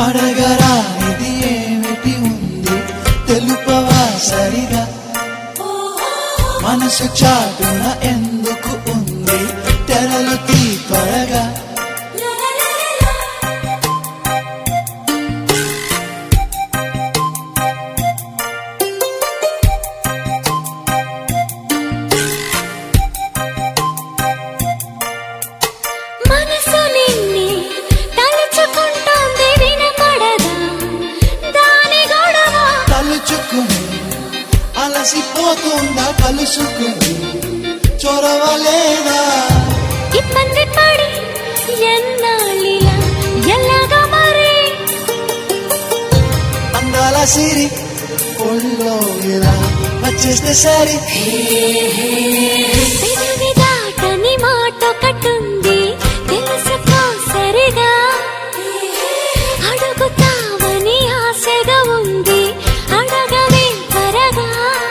అడగరా ఇది ఏమిటి ఉంది తెలుపవా సరిగా మనసు చాటున ఎందుకు ఉంది తెరలు తీ త్వరగా మనసు నిన్నే తలుచుకుంటోంది వినపడదా దాని గొడవ తలుచుకుని అలసిపోతుందా కలుసుకుని చొరవలేదా ఇబ్బంది పడి ఎన్నాళ్ళిలా ఎలాగా మరి అందాల సిరి ఒళ్ళో ఇలా వచ్చేస్తే సరి పెదవి దాటని మాట కట్టుంది తెలుసుకో సరిగా అడుగుతావని ఆశగా ఉంది అడగవే త్వరగా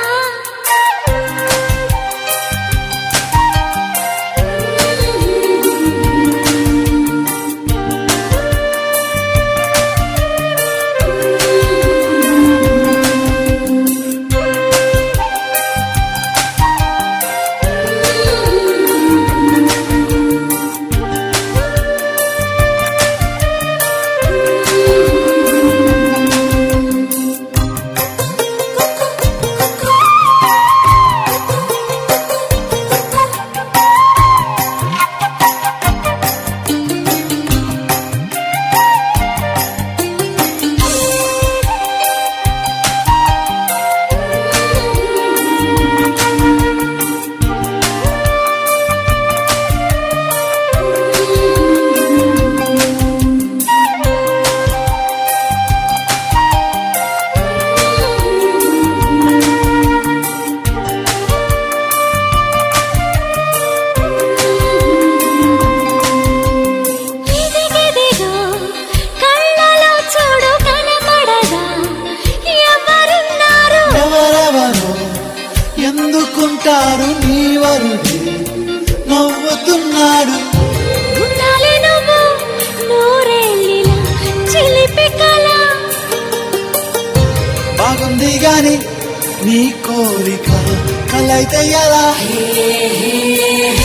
ఇదిగిదిగో కళ్ళలో చూడు కనపడదా ఎవరున్నారు ఎవరెవరో ఎందుకుంటారు నీ వరుడి నవ్వుతున్నాడు ఉండాలి నువ్వు నూరేళ్ళిలా చిలిపి కళ బాగుంది గాని నీ కోరిక కలైతే ఎలా